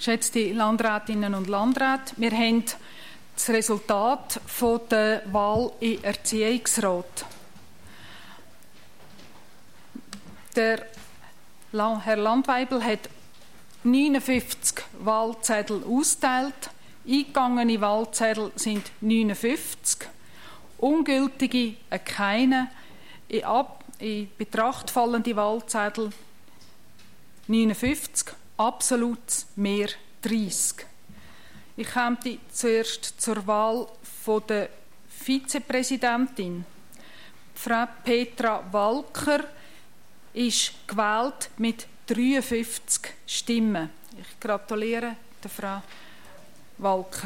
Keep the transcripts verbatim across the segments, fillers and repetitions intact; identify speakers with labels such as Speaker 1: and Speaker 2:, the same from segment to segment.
Speaker 1: geschätzte Landrätinnen und Landräte, wir haben das Resultat von der Wahl im Erziehungsrat. Der Herr Landweibel hat neunundfünfzig Wahlzettel ausgeteilt. Eingegangene Wahlzettel sind neunundfünfzig. Ungültige keine. In, Ab in Betracht fallende Wahlzettel neunundfünfzig. Absolut mehr dreißig. Ich komme zuerst zur Wahl von der Vizepräsidentin. Frau Petra Walker ist gewählt mit dreiundfünfzig Stimmen. Ich gratuliere der Frau Walker.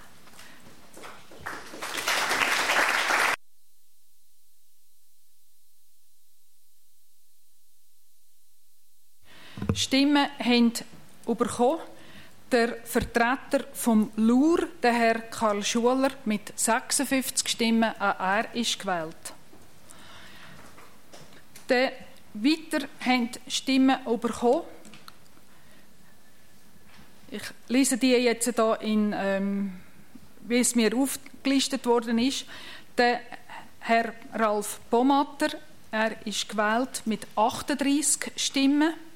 Speaker 1: Stimmen haben bekommen der Vertreter vom L U R, der Herr Karl Schuler, mit sechsundfünfzig Stimmen. Auch er ist gewählt. Der Weiter haben Stimmen bekommen. Ich lese die jetzt hier, in, ähm, wie es mir aufgelistet worden ist. Der Herr Ralf Bomatter, er ist gewählt mit achtunddreißig Stimmen.